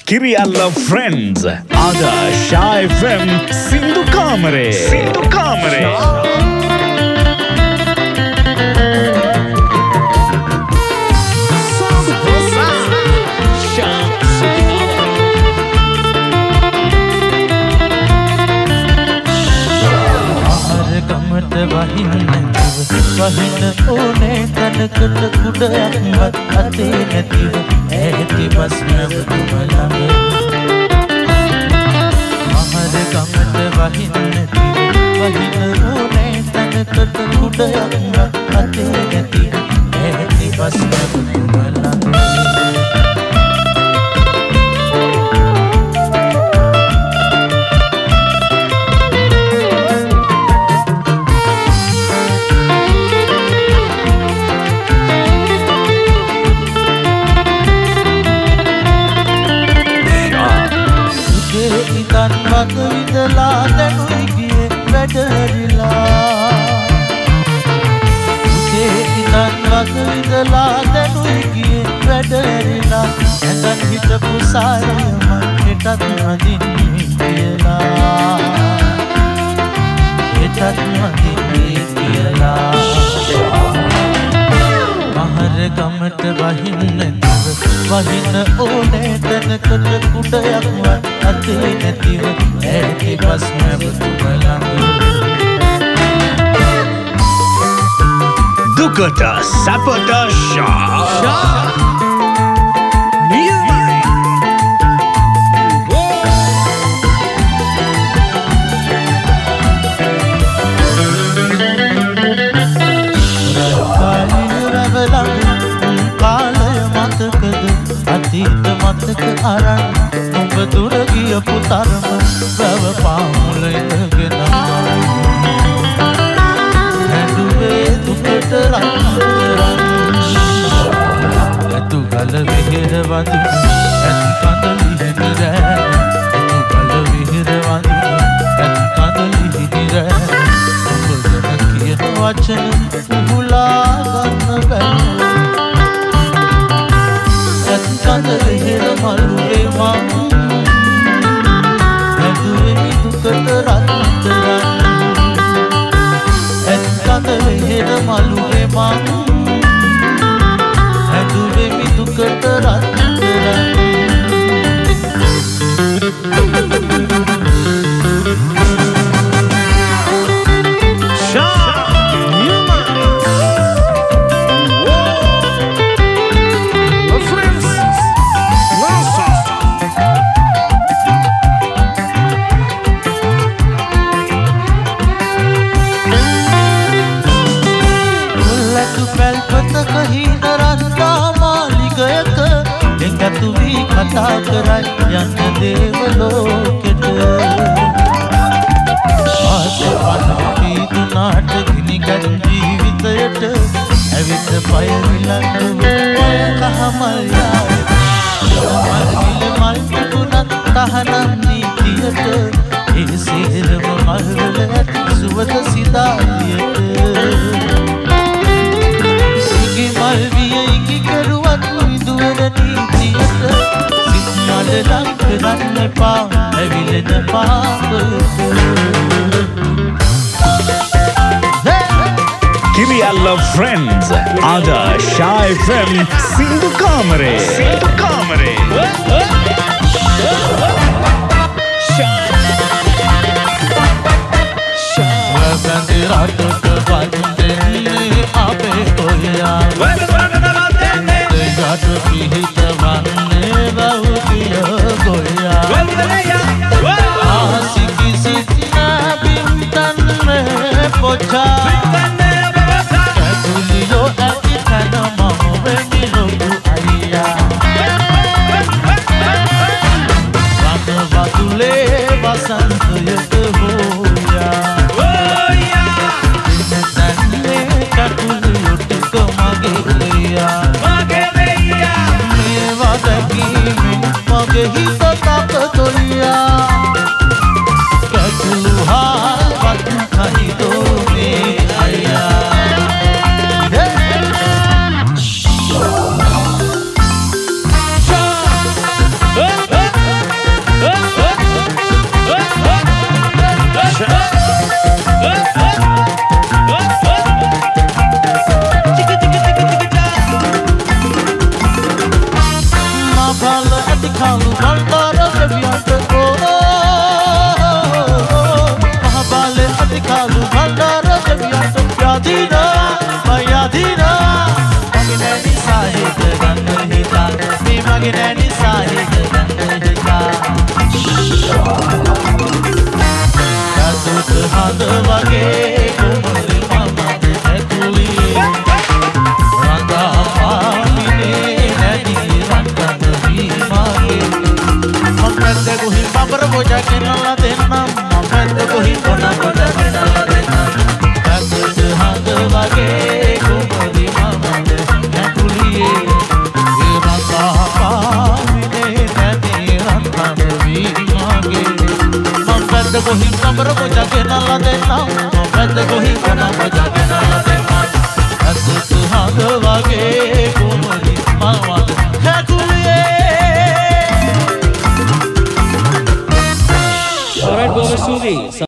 Kirialla Friends Ada Sha FM Sindhu Kamare වහින ඕනේ තනකට කුඩයක්වත් අතේ නැතිව ඇති බස් නැවතුම ළඟ මහර ගමට වහින නැතිව වහින ඕනේ තනකට කුඩයක්වත් අතේ නැතිව ඇති බස් නැවතුම ළඟ වග විඳලා දැනුයි ගියේ වැඩරිලා උදේ ඉඳන් වග විඳලා දැනුයි ගියේ වැඩරිලා ඇඳන් හිටපු සාරිය මං හෙටත් වදින්නේ කියලා හෙටත් වදින්නේ කියලා මහර ගමට වහින්න වහින ඕනේ තැනකට කුඩයක්වත් අතේ නැතිව ඇති බස් නැවතුම ළඟ දුකට සැපට ෂා අතීත මතක අරන් ඔබ දුර ගියපු තරම වැව පාමුල ඉඳගෙන හැදුවේ දුකට රත්තරන් ඇතු ගල විහිර වදින ඇති කඳ ලිහිණ රෑ ඇතු ගල විහිර වදින ඇති කඳ ලිහිණ රෑ ඔබ ගැන කියන වචන උහුලා ගන්න බැහැ කඳලිහිර මළුවේ මං හැදුවේ දුකට රත්තරන් ඇත් කඳලිහිර මළුවේ මං හැදුවේ දුකට රත්තරන් කතා කරයි යන්න දේවලෝකෙට ආසවන පීදුනාට ගිනිගත් ජීවිතයට ඇවිත් පය විලංගුවේ කහමල් යාය මල් මල් තිබුණත් තහනම් නීතියට ඒ සියලුම මල්වල ඇති සුවඳ සිතාලියට ඉඟි මල් විය ඉඟි කරුවත් විදුවර නීතියට ලං කරන්න එපා ඇවිලෙන පාපට Kirialla Friends Ada Sha FM Sindhu Kamare වගන්ති රටක වන්දෙන්නේ අපේ කොයා යට පිහිට වන්නේ බෞද්ධිය ගොයා ආසිකි සිත්නා බිම්තන්නේ පොචා ඇතුලියෝ ඇති තැන මම වෙමි ලොකු අයියා රට වතුලේ වසන්තයට හෝයා තන්නේ කටුලියොට කොමගේ ලෙයා මගේ හිත තප තොලියා කැකුළු හාල් වතු කනිදෝනේ අයියා අධිකාලු බල්දාර දෙවියන්ට මහබාලේ අධිකාලු බල්දාර දෙවියන්ට යාදීනා මයාදීනා මගේ නෑනි සාහිත ගන්න හිතා මේ මගේ නෑනි සාහිත ගන්න හිතා යතුත හඳ වගේ කුමරි මම ඇතුලියේ රඳා පාමිනේ නැති රංගන වීමාගේ මම පැත්ත කොහි බබර බොජා කෙනලා දෙන්නම් මම පැත්ත කොහි පොන පොඩ කෙනලා දෙන්නම් යතුත හඳ වගේ කුමරි මම ඇතුලියේ රඳා පාමිනේ නැති රංගන වීමාගේ පැද්ද කොහි කබර බොජා කෙනලා දෙන්නම් පැද්ද කොහි කොන බොජා කෙනලා දෙන්නම් අසුසු හඳ වගේ කුමරි මවද හැකුලියේ Alright, Bobby Sugi.